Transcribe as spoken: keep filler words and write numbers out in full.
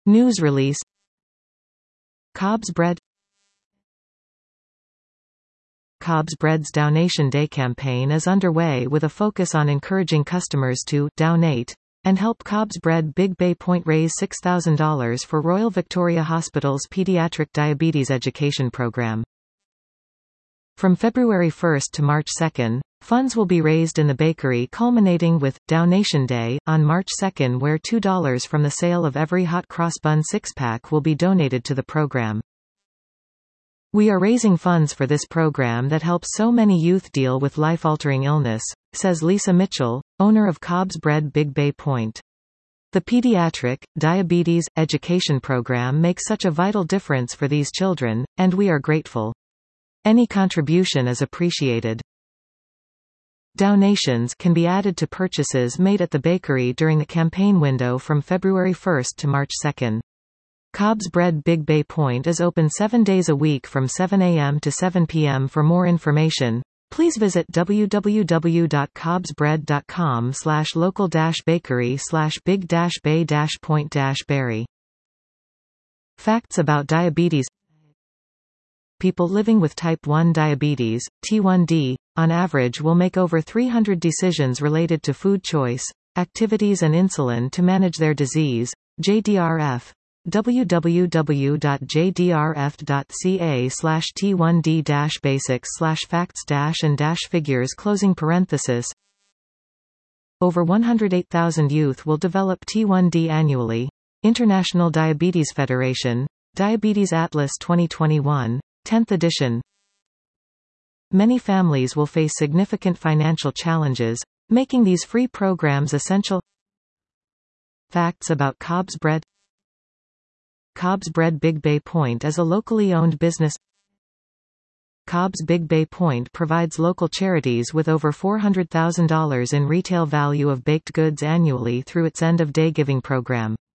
News release. Cobb's Bread. Cobb's Bread's Donation Day campaign is underway with a focus on encouraging customers to donate and help Cobb's Bread Big Bay Point raise six thousand dollars for Royal Victoria Hospital's Pediatric Diabetes Education Program. From February first to March second, funds will be raised in the bakery, culminating with Donation Day on March second, where two dollars from the sale of every hot cross bun six-pack will be donated to the program. We are raising funds for this program that helps so many youth deal with life-altering illness, says Lisa Mitchell, owner of Cobb's Bread Big Bay Point. The Pediatric Diabetes Education Program makes such a vital difference for these children, and we are grateful. Any contribution is appreciated. Donations can be added to purchases made at the bakery during the campaign window from February first to March second. Cobb's Bread Big Bay Point is open seven days a week from seven a m to seven p m For more information, please visit w w w dot cobbs bread dot com slash local dash bakery slash big dash bay dash point dash berry. Facts about diabetes. People living with type one diabetes, T one D, on average will make over three hundred decisions related to food choice, activities and insulin to manage their disease. J D R F. w w w dot j d r f dot c a slash t one d dash basics slash facts dash and dash figures closing parenthesis. Over one hundred eight thousand youth will develop T one D annually. International Diabetes Federation, Diabetes Atlas twenty twenty-one, tenth edition. Many families will face significant financial challenges, making these free programs essential. Facts about Cobb's Bread. Cobb's Bread Big Bay Point is a locally owned business. Cobb's Big Bay Point provides local charities with over four hundred thousand dollars in retail value of baked goods annually through its end-of-day giving program.